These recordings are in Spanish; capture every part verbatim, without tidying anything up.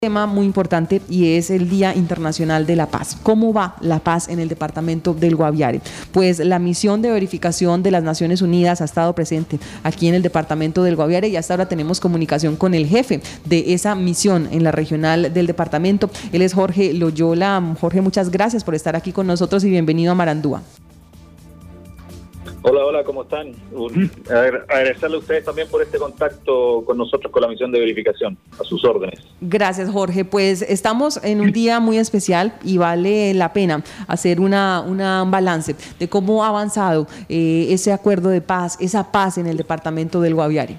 Tema muy importante y es el Día Internacional de la Paz. ¿Cómo va la paz en el departamento del Guaviare? Pues la misión de verificación de las Naciones Unidas ha estado presente aquí en el departamento del Guaviare y hasta ahora tenemos comunicación con el jefe de esa misión en la regional del departamento. Él es Jorge Loyola. Jorge, muchas gracias por estar aquí con nosotros y bienvenido a Marandúa. Hola, hola, ¿cómo están? Agradecerle a ustedes también por este contacto con nosotros con la misión de verificación, a sus órdenes. Gracias, Jorge. Pues estamos en un día muy especial y vale la pena hacer una, una un balance de cómo ha avanzado eh, ese acuerdo de paz, esa paz en el departamento del Guaviare.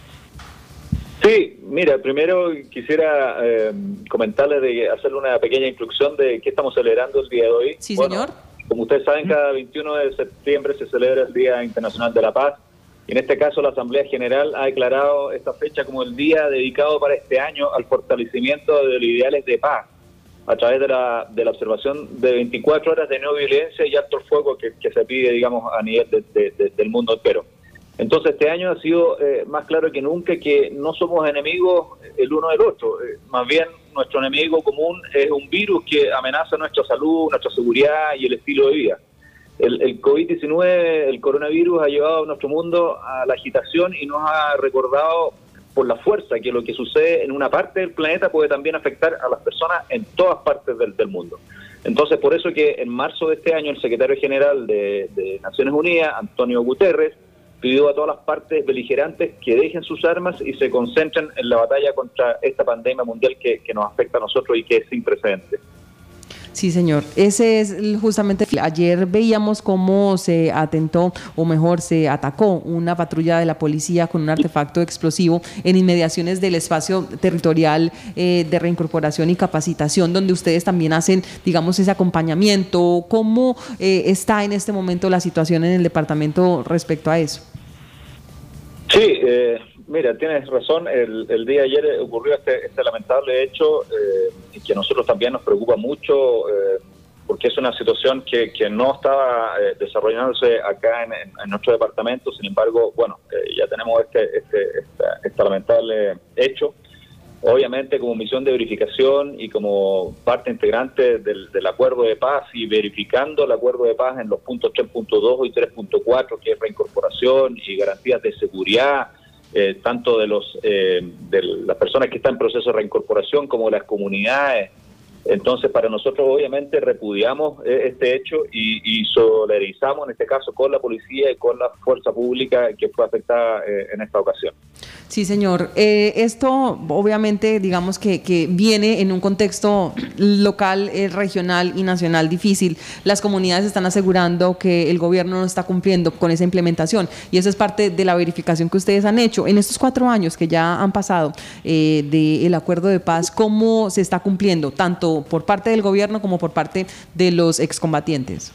Sí, mira, primero quisiera eh, comentarles, de hacerle una pequeña introducción de qué estamos celebrando el día de hoy. Sí, bueno, señor. Como ustedes saben, cada veintiuno de septiembre se celebra el Día Internacional de la Paz. Y en este caso, la Asamblea General ha declarado esta fecha como el día dedicado para este año al fortalecimiento de los ideales de paz, a través de la, de la observación de veinticuatro horas de no violencia y alto el fuego que, que se pide, digamos, a nivel de, de, de, del mundo entero. Entonces, este año ha sido eh, más claro que nunca que no somos enemigos el uno del otro. Eh, más bien, nuestro enemigo común es un virus que amenaza nuestra salud, nuestra seguridad y el estilo de vida. El, el COVID diecinueve, el coronavirus, ha llevado a nuestro mundo a la agitación y nos ha recordado por la fuerza que lo que sucede en una parte del planeta puede también afectar a las personas en todas partes del, del mundo. Entonces, por eso que en marzo de este año el secretario general de, de Naciones Unidas, Antonio Guterres, pidió a todas las partes beligerantes que dejen sus armas y se concentren en la batalla contra esta pandemia mundial que, que nos afecta a nosotros y que es sin precedentes. Sí, señor. Ese es justamente, ayer veíamos cómo se atentó, o mejor, se atacó una patrulla de la policía con un artefacto explosivo en inmediaciones del espacio territorial eh, de reincorporación y capacitación, donde ustedes también hacen, digamos, ese acompañamiento. ¿Cómo eh, está en este momento la situación en el departamento respecto a eso? Sí, eh, mira, tienes razón, el, el día de ayer ocurrió este, este lamentable hecho eh, y que a nosotros también nos preocupa mucho eh, porque es una situación que, que no estaba eh, desarrollándose acá en, en, en nuestro departamento. Sin embargo, bueno, eh, ya tenemos este, este, esta, este lamentable hecho. Obviamente, como misión de verificación y como parte integrante del, del acuerdo de paz y verificando el acuerdo de paz en los puntos tres punto dos y tres punto cuatro, que es reincorporación y garantías de seguridad, eh, tanto de, los, eh, de las personas que están en proceso de reincorporación como de las comunidades. Entonces, para nosotros, obviamente, repudiamos eh, este hecho y, y solidarizamos, en este caso, con la policía y con la fuerza pública que fue afectada eh, en esta ocasión. Sí, señor. Eh, esto, obviamente, digamos que, que viene en un contexto local, eh, regional y nacional difícil. Las comunidades están asegurando que el gobierno no está cumpliendo con esa implementación y eso es parte de la verificación que ustedes han hecho. En estos cuatro años que ya han pasado eh, del acuerdo de paz, ¿cómo se está cumpliendo, tanto por parte del gobierno como por parte de los excombatientes?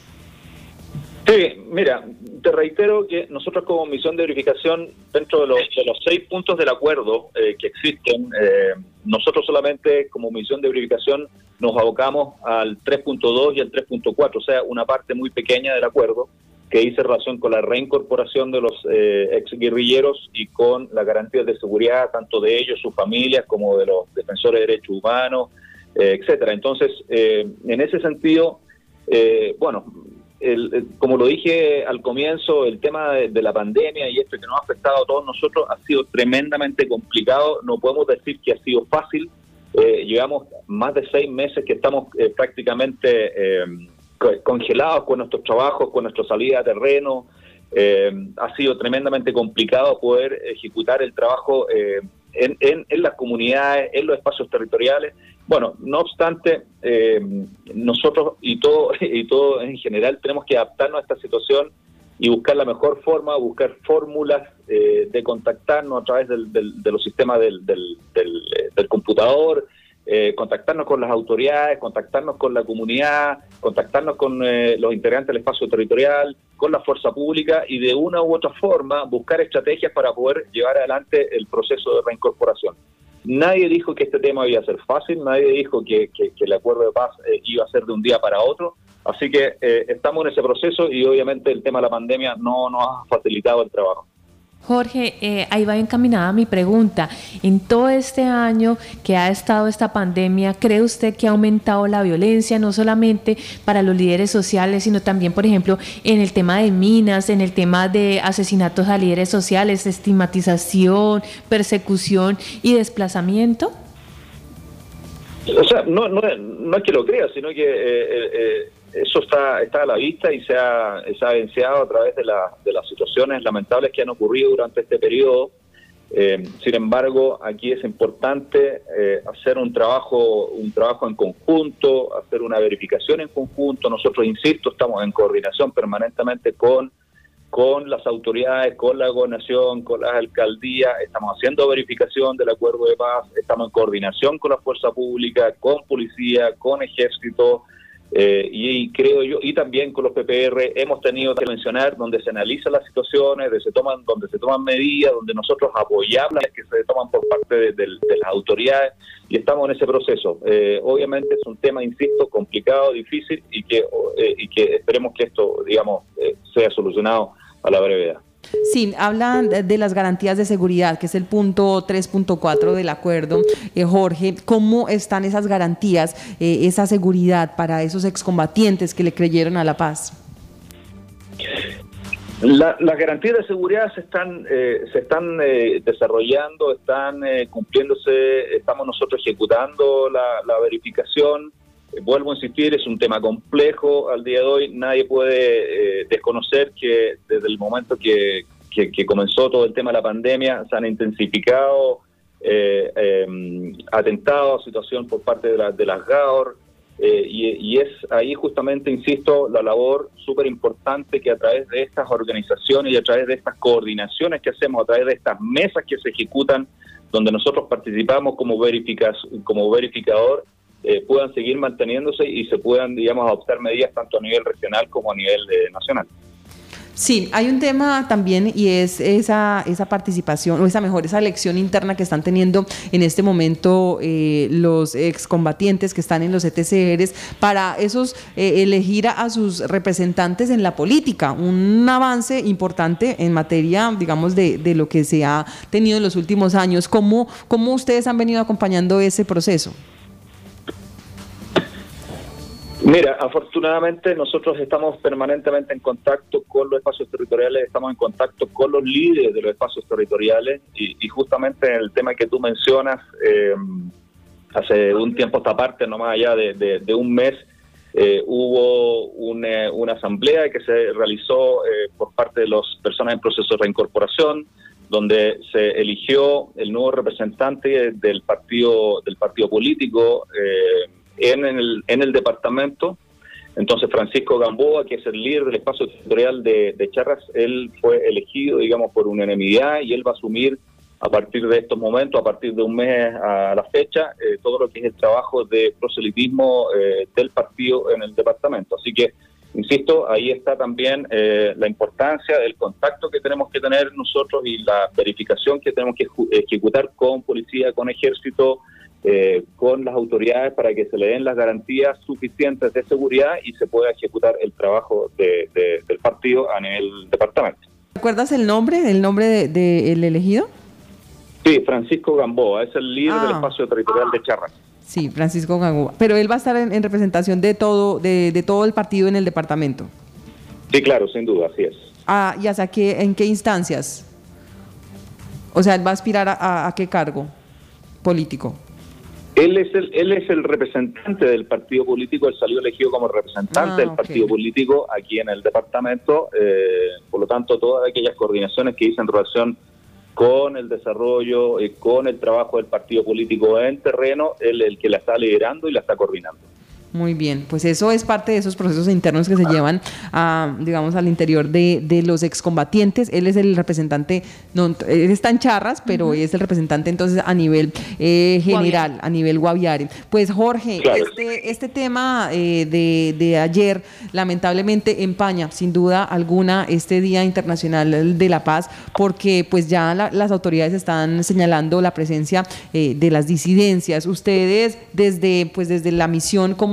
Sí, mira, te reitero que nosotros como misión de verificación, dentro de los, de los seis puntos del acuerdo eh, que existen, eh, nosotros solamente como misión de verificación nos abocamos al tres punto dos y al tres punto cuatro, o sea, una parte muy pequeña del acuerdo que dice relación con la reincorporación de los eh, exguerrilleros y con las garantías de seguridad, tanto de ellos, sus familias, como de los defensores de derechos humanos, eh, etcétera. Entonces, eh, en ese sentido, eh, bueno, El, el, como lo dije al comienzo, el tema de, de la pandemia y esto que nos ha afectado a todos nosotros ha sido tremendamente complicado. No podemos decir que ha sido fácil. Eh, llevamos más de seis meses que estamos eh, prácticamente eh, congelados con nuestros trabajos, con nuestra salida a terreno. Eh, ha sido tremendamente complicado poder ejecutar el trabajo eh, en, en, en las comunidades, en los espacios territoriales. Bueno, no obstante, eh, nosotros y todo y todo en general tenemos que adaptarnos a esta situación y buscar la mejor forma, buscar fórmulas eh, de contactarnos a través del, del, de los sistemas del, del, del, del computador, eh, contactarnos con las autoridades, contactarnos con la comunidad, contactarnos con eh, los integrantes del espacio territorial, con la fuerza pública y de una u otra forma buscar estrategias para poder llevar adelante el proceso de reincorporación. Nadie dijo que este tema iba a ser fácil, nadie dijo que, que, que el acuerdo de paz eh, iba a ser de un día para otro, así que eh, estamos en ese proceso y obviamente el tema de la pandemia no nos ha facilitado el trabajo. Jorge, eh, ahí va encaminada mi pregunta. En todo este año que ha estado esta pandemia, ¿cree usted que ha aumentado la violencia, no solamente para los líderes sociales, sino también, por ejemplo, en el tema de minas, en el tema de asesinatos a líderes sociales, estigmatización, persecución y desplazamiento? O sea, no, no, no es que lo crea, sino que eh, eh, eso está, está a la vista y se ha, se ha evidenciado a través de, la, de las situaciones lamentables que han ocurrido durante este periodo. Eh, sin embargo, aquí es importante eh, hacer un trabajo, un trabajo en conjunto, hacer una verificación en conjunto. Nosotros, insisto, estamos en coordinación permanentemente con con las autoridades, con la gobernación, con las alcaldías, estamos haciendo verificación del acuerdo de paz, estamos en coordinación con la fuerza pública, con policía, con ejército, eh, y, y creo yo, y también con los P P R, hemos tenido que mencionar donde se analizan las situaciones, donde se toman, donde se toman medidas, donde nosotros apoyamos las que se toman por parte de, de, de las autoridades, y estamos en ese proceso. Eh, obviamente es un tema, insisto, complicado, difícil, y que, eh, y que esperemos que esto, digamos, eh, sea solucionado a la brevedad. Sí, hablan de las garantías de seguridad, que es el punto tres punto cuatro del acuerdo. Eh, Jorge, ¿cómo están esas garantías, eh, esa seguridad para esos excombatientes que le creyeron a la paz? La, las garantías de seguridad se están eh, se están eh, desarrollando, están eh, cumpliéndose, estamos nosotros ejecutando la, la verificación. Vuelvo a insistir, es un tema complejo al día de hoy. Nadie puede eh, desconocer que desde el momento que, que, que comenzó todo el tema de la pandemia se han intensificado eh, eh, atentados, situación por parte de, la, de las GAOR, eh, y, y es ahí justamente, insisto, la labor súper importante que a través de estas organizaciones y a través de estas coordinaciones que hacemos, a través de estas mesas que se ejecutan, donde nosotros participamos como, verifica, como verificador, Eh, puedan seguir manteniéndose y se puedan, digamos, adoptar medidas tanto a nivel regional como a nivel eh, nacional. Sí, hay un tema también y es esa, esa participación, o esa mejor, esa elección interna que están teniendo en este momento eh, los excombatientes que están en los E T C Rs para esos eh, elegir a, a sus representantes en la política, un avance importante en materia, digamos, de, de lo que se ha tenido en los últimos años. ¿Cómo, cómo ustedes han venido acompañando ese proceso? Mira, afortunadamente nosotros estamos permanentemente en contacto con los espacios territoriales, estamos en contacto con los líderes de los espacios territoriales y, y justamente el tema que tú mencionas, eh, hace un tiempo esta parte, no más allá de, de, de un mes, eh, hubo una, una asamblea que se realizó eh, por parte de las personas en proceso de reincorporación, donde se eligió el nuevo representante del partido, del partido político, eh, En el, en el departamento. Entonces Francisco Gamboa, que es el líder del espacio territorial de, de Charras, él fue elegido, digamos, por unanimidad, y él va a asumir a partir de estos momentos, a partir de un mes a la fecha, eh, todo lo que es el trabajo de proselitismo eh, del partido en el departamento. Así que, insisto, ahí está también eh, la importancia del contacto que tenemos que tener nosotros y la verificación que tenemos que ejecutar con policía, con ejército, Eh, con las autoridades para que se le den las garantías suficientes de seguridad y se pueda ejecutar el trabajo de, de, del partido a nivel departamento. ¿Recuerdas el nombre, el nombre del de, de elegido? Sí, Francisco Gamboa, es el líder ah. del espacio territorial de Charras. Sí, Francisco Gamboa, pero él va a estar en, en representación de todo, de, de todo el partido en el departamento. Sí, claro, sin duda, así es. Ah, ¿y hasta qué, en qué instancias? O sea, él va a aspirar a, a, a qué cargo político. Él es el él es el representante del partido político, él salió elegido como representante ah, del okay. partido político aquí en el departamento, eh, por lo tanto todas aquellas coordinaciones que hice en relación con el desarrollo, eh, con el trabajo del partido político en terreno, él es el que la está liderando y la está coordinando. Muy bien, pues eso es parte de esos procesos internos que se llevan a, digamos, al interior de, de los excombatientes. Él es el representante, no, él está en Charras, pero uh-huh. es el representante entonces a nivel eh, general, Guaviare. a nivel Guaviare. Pues Jorge, claro. este, este tema eh, de, de ayer lamentablemente empaña sin duda alguna este Día Internacional de la Paz, porque pues ya la, las autoridades están señalando la presencia eh, de las disidencias. Ustedes desde, pues, desde la misión como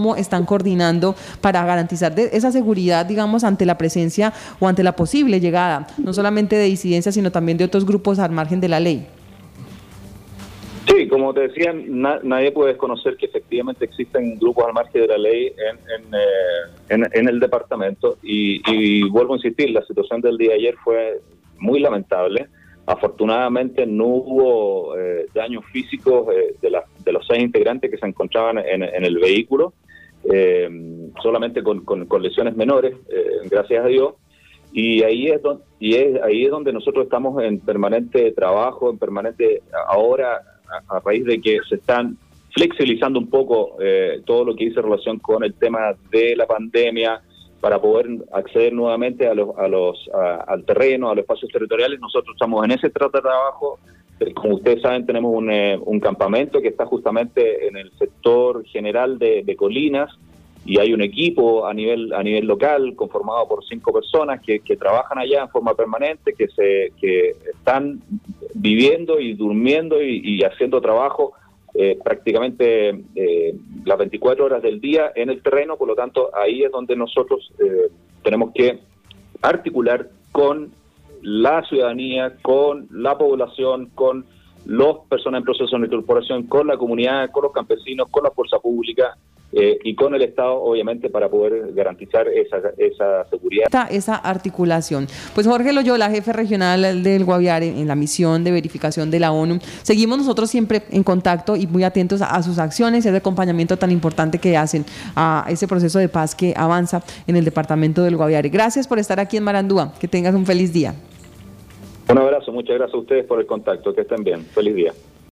cómo están coordinando para garantizar de esa seguridad, digamos, ante la presencia o ante la posible llegada, no solamente de disidencias, sino también de otros grupos al margen de la ley. Sí, como te decía, na nadie puede desconocer que efectivamente existen grupos al margen de la ley en, en, eh, en, en el departamento y, y vuelvo a insistir, la situación del día de ayer fue muy lamentable. Afortunadamente no hubo eh, daños físicos eh, de, la, de los seis integrantes que se encontraban en, en el vehículo, eh, solamente con, con, con lesiones menores, eh, gracias a Dios. Y ahí es donde, y es, ahí es donde nosotros estamos en permanente trabajo, en permanente ahora, a, a raíz de que se están flexibilizando un poco eh, todo lo que dice relación con el tema de la pandemia, para poder acceder nuevamente a los, a los, a, al terreno, a los espacios territoriales. Nosotros estamos en ese trabajo. Como ustedes saben, tenemos un, eh, un campamento que está justamente en el sector general de, de Colinas, y hay un equipo a nivel a nivel local conformado por cinco personas que, que trabajan allá en forma permanente, que se que están viviendo y durmiendo y, y haciendo trabajo Eh, prácticamente eh, las veinticuatro horas del día en el terreno. Por lo tanto, ahí es donde nosotros eh, tenemos que articular con la ciudadanía, con la población, con las personas en proceso de incorporación, con la comunidad, con los campesinos, con la fuerza pública eh, y con el Estado, obviamente, para poder garantizar esa, esa seguridad. Esa, esa articulación. Pues Jorge Loyola, jefe regional del Guaviare en la misión de verificación de la ONU, seguimos nosotros siempre en contacto y muy atentos a, a sus acciones y al acompañamiento tan importante que hacen a ese proceso de paz que avanza en el departamento del Guaviare. Gracias por estar aquí en Marandúa, que tengas un feliz día. Un abrazo, muchas gracias a ustedes por el contacto, que estén bien, feliz día.